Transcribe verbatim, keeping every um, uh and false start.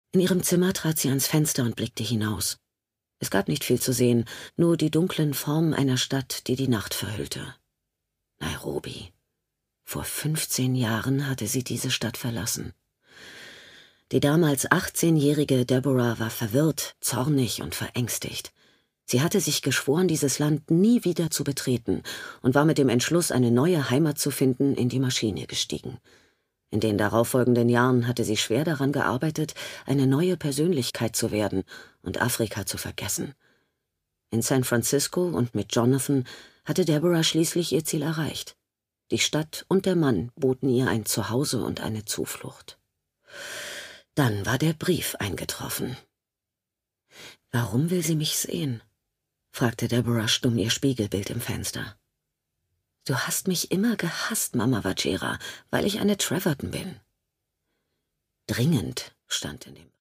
In ihrem Zimmer trat sie ans Fenster und blickte hinaus. Es gab nicht viel zu sehen, nur die dunklen Formen einer Stadt, die die Nacht verhüllte. Nairobi. Vor fünfzehn Jahren hatte sie diese Stadt verlassen. Die damals achtzehnjährige Deborah war verwirrt, zornig und verängstigt. Sie hatte sich geschworen, dieses Land nie wieder zu betreten und war mit dem Entschluss, eine neue Heimat zu finden, in die Maschine gestiegen. In den darauffolgenden Jahren hatte sie schwer daran gearbeitet, eine neue Persönlichkeit zu werden und Afrika zu vergessen. In San Francisco und mit Jonathan hatte Deborah schließlich ihr Ziel erreicht. Die Stadt und der Mann boten ihr ein Zuhause und eine Zuflucht. Dann war der Brief eingetroffen. »Warum will sie mich sehen?« fragte Deborah stumm ihr Spiegelbild im Fenster. »Du hast mich immer gehasst, Mama Wachera, weil ich eine Treverton bin.« Dringend stand in dem